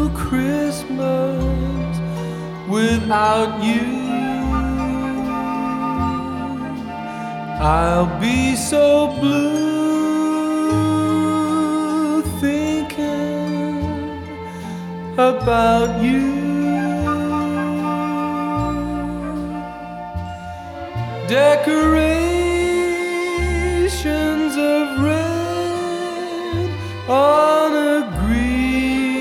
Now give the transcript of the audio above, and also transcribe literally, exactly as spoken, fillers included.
Christmas without you. I'll be so blue thinking about you. Decorate